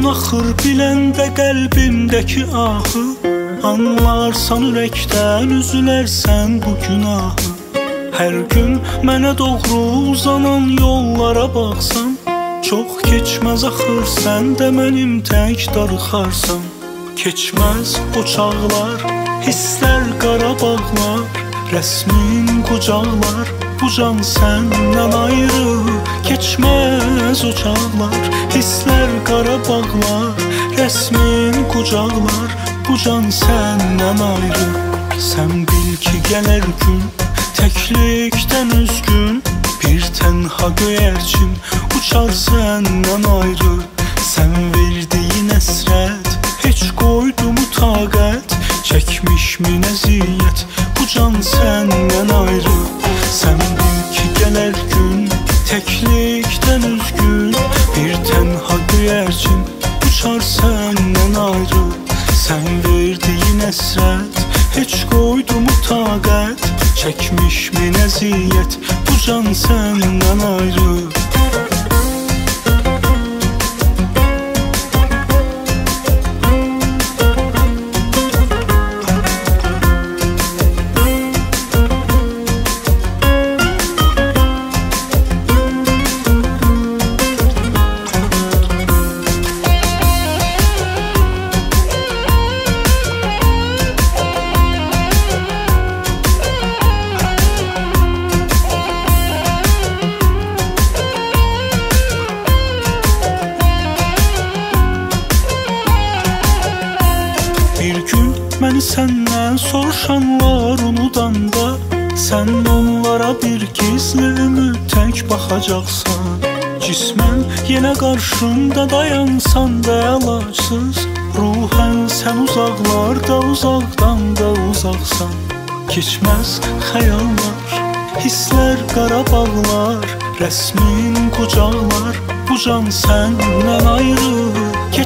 axır biləndə qəlbimdəki ahı, anlarsan ürəkdən üzülərsən bu günahı. Hər gün mənə doğru uzanan yollara baxsam, çox keçməz axır sən də mənim tək darıxarsan. Keçməz o çağlar, hisslər Qarabağlar, rəsmin qucaqlar, bu can səndən ayrı. Keçməz o çağlar, hisslər Qarabağlar, rəsmin qucaqlar, bu can səndən ayrı. Sən bil ki gələr gün, təklikdən üzgün, bir tənha göyərçin uçar səndən ayrı. Sən verdiyin əsrət heç qoydu mu taqət, çəkmişmin əziyyət bu can səndən ayrı. Sən bil ki gələr gün, təklikdən üzgün, bir tənha göyərçin uçar səndən ayrı. Sən verdiyin əsrət heç qoydu mu taqət, çəkmişmin əziyyət bu can səndən ayrı. Məni səndən soruşanlar unudanda, sən onlara bir gizli ümid tək baxacaqsan. Cismən yenə qarşında dayansan da əlacsız, ruhən sən uzaqlarda, uzaqdan da uzaqsan. Keçməz xəyallar, hisslər Qarabağlar, rəsmin qucaqlar, bu can səndən ayrı.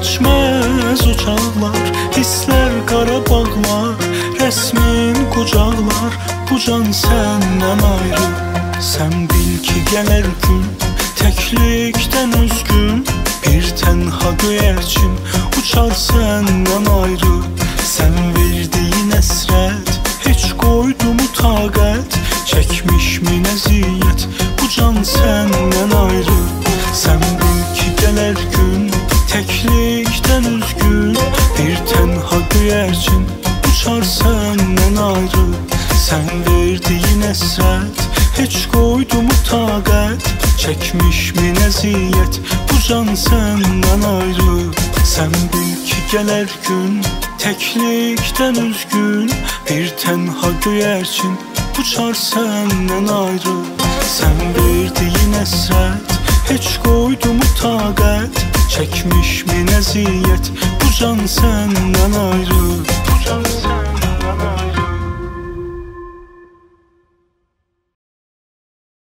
Keçməz o çağlar, hisslər Qarabağlar, rəsmin qucaqlar, bu can səndən ayrı. Sən bil ki gələr gün, təklikdən üzgün, bir tənha göyərçin uçar səndən ayrı. Sən verdiyin əsrət heç qoydu mu taqət, çəkmişmin əziyyət bu can səndən ayrı. Sən bil ki gələr gün, təklikdən üzgün, bir tənha göyərçin uçar səndən ayrı. Sən verdiyin əsrət heç qoydu mu taqət, çəkmişmin əziyyət bu can səndən ayrı. Sən bil ki gələr gün, təklikdən üzgün, bir tənha göyərçin uçar səndən ayrı. Sən verdiyin əsrət heç qoydu mu taqət, çəkmişmin əziyyət bu can səndən ayrı. Bu can səndən